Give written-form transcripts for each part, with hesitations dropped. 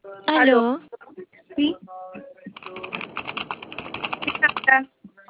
Aló. Aló. Sí. ¿Quién habla?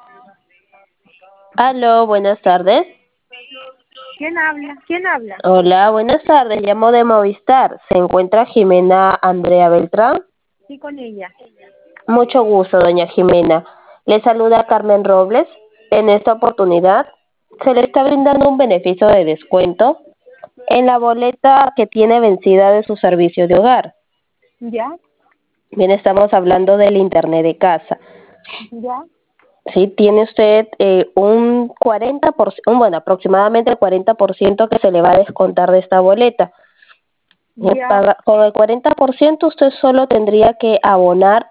Aló, buenas tardes. ¿Quién habla? ¿Quién habla? Hola, buenas tardes. Llamo de Movistar. ¿Se encuentra Jimena Andrea Beltrán? Sí, con ella. Mucho gusto, doña Jimena. Le saluda Carmen Robles. En esta oportunidad se le está brindando un beneficio de descuento en la boleta que tiene vencida de su servicio de hogar. ¿Ya? Bien, estamos hablando del internet de casa. ¿Ya? Sí, tiene usted un 40%, bueno, aproximadamente el 40% que se le va a descontar de esta boleta. ¿Ya? Con el 40% usted solo tendría que abonar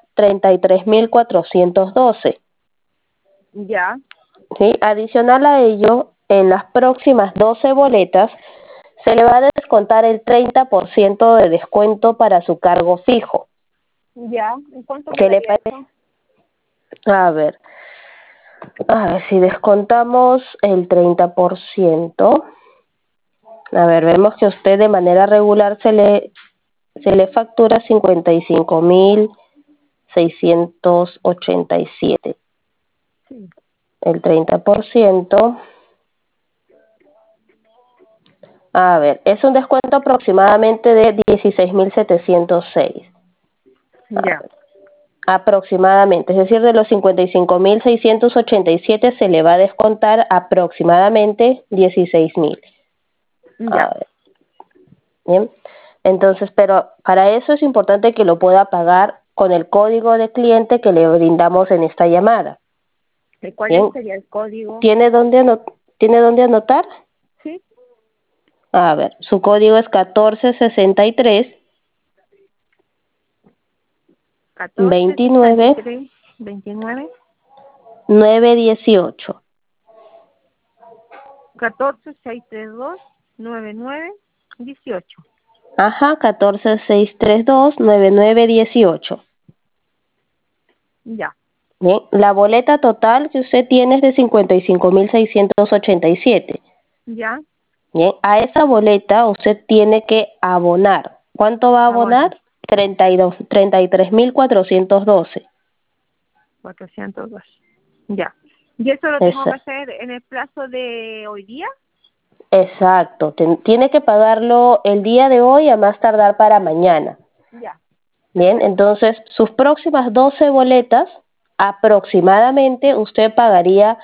33.412. ¿Ya? ¿Sí? Adicional a ello, en las próximas 12 boletas se le va a descontar el 30% de descuento para su cargo fijo. ¿Ya? ¿En cuánto ¿Qué le quedaría parece? eso? A ver, si descontamos el 30%, a ver, vemos que a usted de manera regular se le factura 55.687. Sí. El 30%, a ver, es un descuento aproximadamente de 16.706. ¿Ya? Aproximadamente, es decir, de los 55.687 se le va a descontar aproximadamente 16.000. A ¿Ya? ver, bien. Entonces, pero para eso es importante que lo pueda pagar con el código de cliente que le brindamos en esta llamada. ¿De cuál Bien, sería el código? ¿tiene dónde anotar? Sí. A ver, su código es 1463 catorce sesenta y 29 tres 29 918. 14 632 99 18. Ajá, 14632 9918. Ya. Bien, la boleta total que usted tiene es de 55.687. ¿Ya? Bien, a esa boleta usted tiene que abonar. ¿Cuánto va a Abona. abonar? 33.412. 402. Ya. ¿Y eso lo tengo que Esa- hacer en el plazo de hoy día? Exacto. Tiene que pagarlo el día de hoy a más tardar para mañana. Ya. Bien, entonces sus próximas 12 boletas, aproximadamente usted pagaría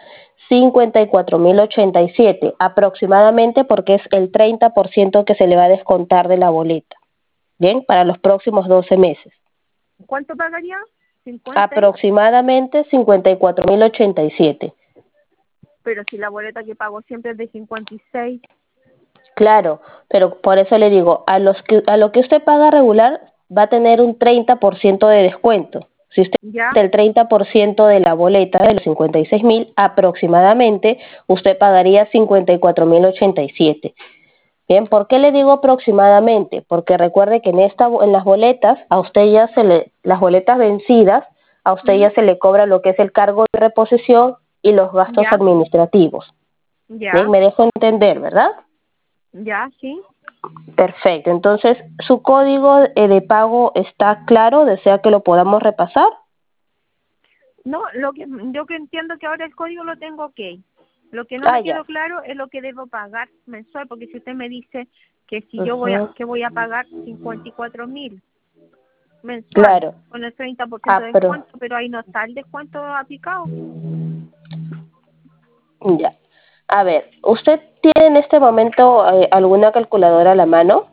54.087, aproximadamente porque es el 30% que se le va a descontar de la boleta. Bien, para los próximos 12 meses. ¿Cuánto pagaría? 50. Aproximadamente 54.087. Pero si la boleta que pago siempre es de 56. Claro, pero por eso le digo, a lo que usted paga regular va a tener un 30% de descuento. Si usted ¿Ya? el 30% de la boleta de los 56.000, aproximadamente usted pagaría 54.087. Bien, ¿por qué le digo aproximadamente? Porque recuerde que en las boletas, a usted las boletas vencidas, a usted ¿Mm? ya se le cobra lo que es el cargo de reposición y los gastos ¿Ya? administrativos. Bien, ¿Ya? me dejo entender, ¿verdad? ¿Ya? ¿Sí? Perfecto. Entonces, ¿su código de pago está claro? ¿Desea que lo podamos repasar? No, yo que entiendo que ahora el código lo tengo ok. Lo que no Ah, me ya. quedó claro es lo que debo pagar mensual, porque si usted me dice que si yo Ujú. que voy a pagar 54.000 mensual Claro. con el 30% Ah, de pero descuento, pero ahí no está el descuento aplicado. ya. A ver, ¿usted tiene en este momento alguna calculadora a la mano?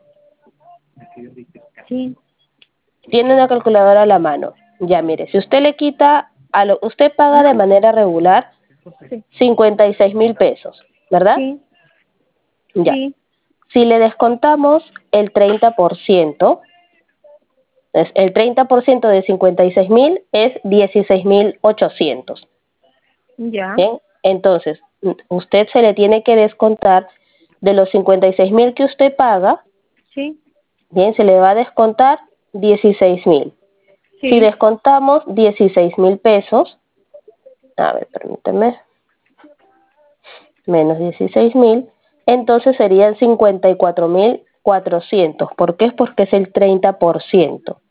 Sí. Tiene una calculadora a la mano. Ya, mire, si usted le quita, usted paga de ¿Mm? manera regular Sí. 56.000 pesos, ¿verdad? Sí. Ya. Sí. Si le descontamos el 30%, el 30% de 56.000 es 16.800. Ya. Bien, entonces, usted se le tiene que descontar de los 56.000 que usted paga, Sí. bien, se le va a descontar 16.000. Si Sí. descontamos 16.000 pesos, a ver, permíteme, menos 16.000, entonces serían 400. ¿Por qué? Porque es el 30%.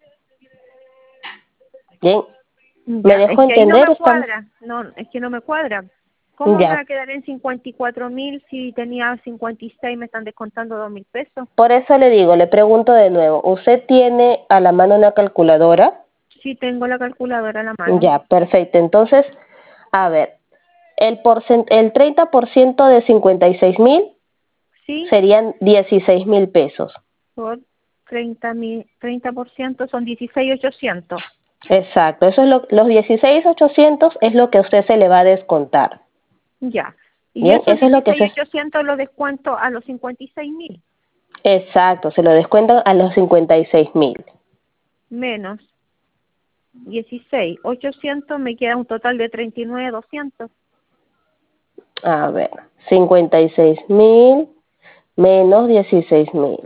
Bien, ¿me Ya, es dejo que ahí no entender? me cuadra. No, es que no me cuadra. ¿Cómo me va Ya, a quedar en 54.000 si tenía 56, me están descontando 2.000 pesos? por eso le digo, le pregunto de nuevo, ¿usted tiene a la mano una calculadora? Sí, tengo la calculadora a la mano. Ya, perfecto. Entonces, a ver, el 30% de 56.000 Sí, serían 16.000 pesos. por 30% son 16.800. Exacto, eso es los 16.800 es lo que a usted se le va a descontar. Ya. Y Bien, esos eso es lo que se... 16.800 los descuento a los 56.000 Exacto, se lo descuentan a los 56.000. menos 16.800 me queda un total de 39.200. A ver, 56.000 menos 16.000.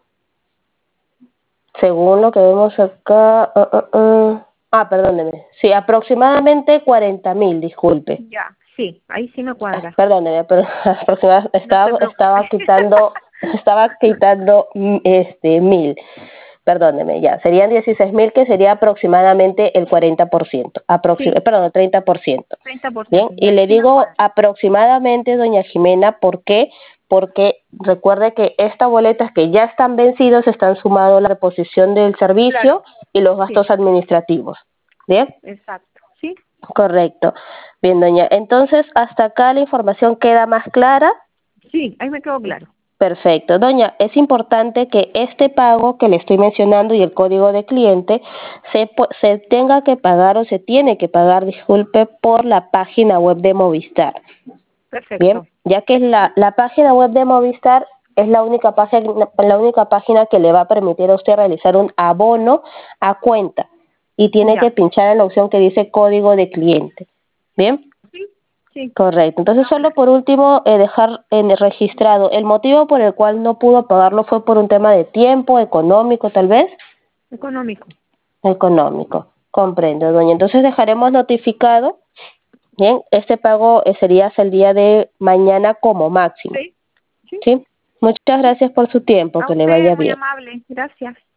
Según lo que vemos acá... perdóneme. Sí, aproximadamente 40.000, disculpe. Ya, sí, ahí sí me cuadra. Perdóneme, pero aproximadamente No se preocupe. estaba quitando 1.000. Perdóneme, ya. Serían 16.000, que sería aproximadamente el 40%. Sí, Perdón, el 30%. Bien, 30%, y ya, ahí le sí me digo cuadra. aproximadamente, doña Jimena, ¿por qué? Porque recuerde que estas boletas que ya están vencidas están sumando la reposición del servicio Claro, y los sí, gastos administrativos. ¿Bien? exacto. Sí, Correcto. Bien, doña. Entonces, hasta acá la información queda más clara. sí, ahí me quedó claro. Perfecto. Doña, es importante que este pago que le estoy mencionando y el código de cliente se tenga que pagar o se tiene que pagar, disculpe, por la página web de Movistar. Bien, Perfecto. ya que la página web de Movistar es la única página que le va a permitir a usted realizar un abono a cuenta y tiene que Ya. pinchar en la opción que dice código de cliente. Bien, Sí, sí, correcto. me Entonces, quedó solo claro. por último, dejar registrado el motivo por el cual no pudo pagarlo fue por un tema de tiempo, económico, tal vez. Económico. Económico. Comprendo, doña. Entonces, dejaremos notificado. Bien, este pago sería hasta el día de mañana como máximo. Sí, sí. ¿Sí? Muchas gracias por su tiempo, A que le usted, vaya muy bien. amable. Gracias.